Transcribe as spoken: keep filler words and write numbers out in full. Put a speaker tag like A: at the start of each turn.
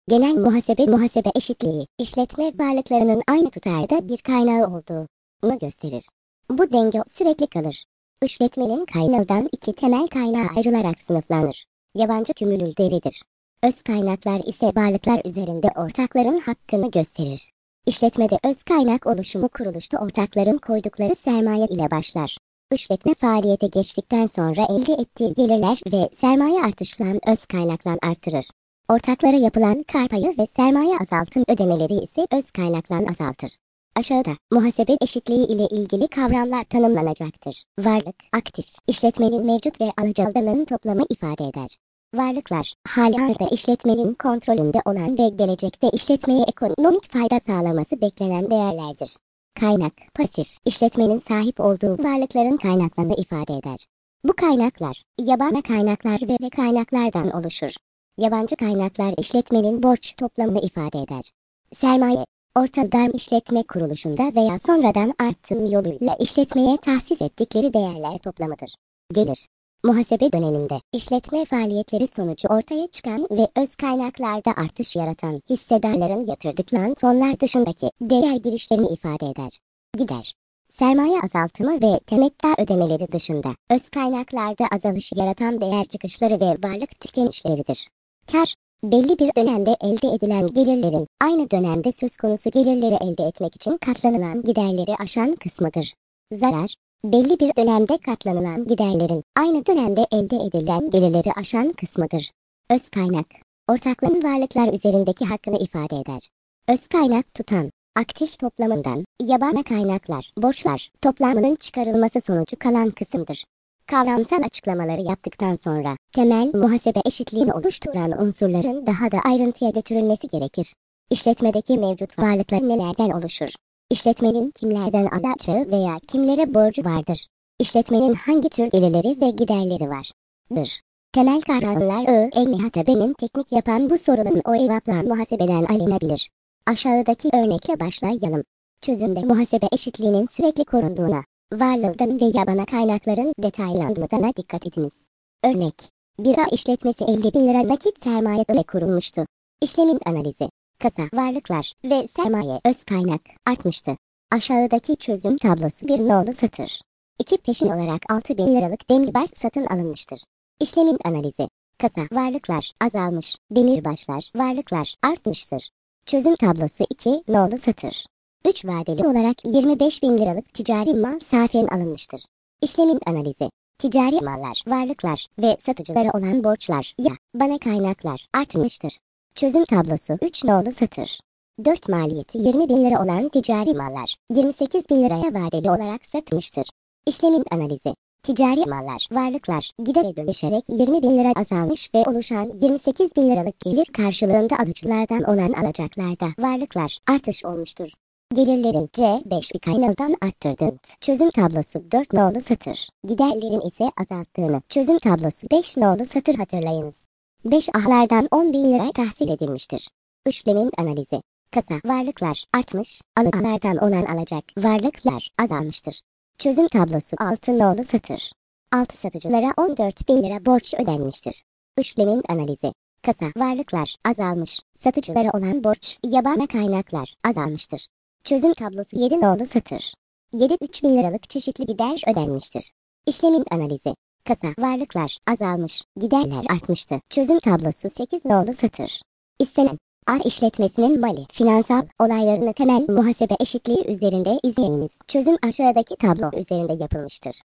A: Genel muhasebe muhasebe eşitliği, işletme varlıklarının aynı tutarda bir kaynağı olduğunu gösterir. Bu denge sürekli kalır. İşletmenin kaynağından iki temel kaynağa ayrılarak sınıflanır. Yabancı kümülüleridir. Öz kaynaklar ise varlıklar üzerinde ortakların hakkını gösterir. İşletmede öz kaynak oluşumu kuruluşta ortakların koydukları sermaye ile başlar. İşletme faaliyete geçtikten sonra elde ettiği gelirler ve sermaye artışlan öz kaynaklan artırır. Ortaklara yapılan kar payı ve sermaye azaltım ödemeleri ise öz kaynaklan azaltır. Aşağıda muhasebe eşitliği ile ilgili kavramlar tanımlanacaktır. Varlık, aktif, işletmenin mevcut ve alacalılarının toplamı ifade eder. Varlıklar, halihazırda işletmenin kontrolünde olan ve gelecekte işletmeye ekonomik fayda sağlaması beklenen değerlerdir. Kaynak, pasif, işletmenin sahip olduğu varlıkların kaynaklarını ifade eder. Bu kaynaklar, yabancı kaynaklar ve kaynaklardan oluşur. Yabancı kaynaklar işletmenin borç toplamını ifade eder. Sermaye, ortadan işletme kuruluşunda veya sonradan artım yoluyla işletmeye tahsis ettikleri değerler toplamıdır. Gelir, muhasebe döneminde işletme faaliyetleri sonucu ortaya çıkan ve öz kaynaklarda artış yaratan hissedarların yatırdıkları fonlar dışındaki değer girişlerini ifade eder. Gider, sermaye azaltımı ve temettü ödemeleri dışında öz kaynaklarda azalış yaratan değer çıkışları ve varlık tükenişleridir. Kar, belli bir dönemde elde edilen gelirlerin aynı dönemde söz konusu gelirleri elde etmek için katlanılan giderleri aşan kısmıdır. Zarar, belli bir dönemde katlanılan giderlerin aynı dönemde elde edilen gelirleri aşan kısmıdır. Öz kaynak, ortakların varlıklar üzerindeki hakkını ifade eder. Öz kaynak tutan, aktif toplamından, yabancı kaynaklar, borçlar toplamının çıkarılması sonucu kalan kısımdır. Kavramsal açıklamaları yaptıktan sonra, temel muhasebe eşitliğini oluşturan unsurların daha da ayrıntıya götürülmesi gerekir. İşletmedeki mevcut varlıklar nelerden oluşur? İşletmenin kimlerden alacağı veya kimlere borcu vardır? İşletmenin hangi tür gelirleri ve giderleri vardır? Temel kavramlar I. muhasebenin teknik yapan bu sorunun o cevaplar muhasebeden alınabilir. Aşağıdaki örnekle başlayalım. Çözümde muhasebe eşitliğinin sürekli korunduğuna, varlığından ve yabancı kaynakların detaylandığına dikkat ediniz. Örnek, bir A işletmesi elli bin lira nakit sermaye ile kurulmuştu. İşlemin analizi, kasa, varlıklar ve sermaye öz kaynak artmıştı. Aşağıdaki çözüm tablosu bir nolu satır. iki peşin olarak altı bin liralık demirbaş satın alınmıştır. İşlemin analizi, kasa, varlıklar azalmış, demirbaşlar, varlıklar artmıştır. Çözüm tablosu iki nolu satır. üç vadeli olarak yirmi beş bin liralık ticari mal safen alınmıştır. İşlemin analizi, ticari mallar, varlıklar ve satıcılara olan borçlar ya bana kaynaklar artmıştır. Çözüm tablosu üç nolu satır. dört maliyeti yirmi bin lira olan ticari mallar yirmi sekiz bin liraya vadeli olarak satılmıştır. İşlemin analizi, ticari mallar, varlıklar gidere dönüşerek yirmi bin lira azalmış ve oluşan yirmi sekiz bin liralık gelir karşılığında alıcılardan olan alacaklarda varlıklar artış olmuştur. Gelirlerin C beş kaynağından arttırdığını, çözüm tablosu dört nolu satır. Giderlerin ise azalttığını, çözüm tablosu beş nolu satır hatırlayınız. beş ahlardan on bin lira tahsil edilmiştir. İşlemin analizi, kasa, varlıklar artmış, alıcılardan olan alacak, varlıklar azalmıştır. Çözüm tablosu altı nolu satır. altı satıcılara on dört bin lira borç ödenmiştir. İşlemin analizi, kasa, varlıklar azalmış, satıcılara olan borç, yabancı kaynaklar azalmıştır. Çözüm tablosu yedi nolu satır. yedi üç bin liralık çeşitli gider ödenmiştir. İşlemin analizi, kasa, varlıklar azalmış, giderler artmıştı. Çözüm tablosu sekiz nolu satır. İstenen A işletmesinin mali, finansal olaylarını temel muhasebe eşitliği üzerinde izleyiniz. Çözüm aşağıdaki tablo üzerinde yapılmıştır.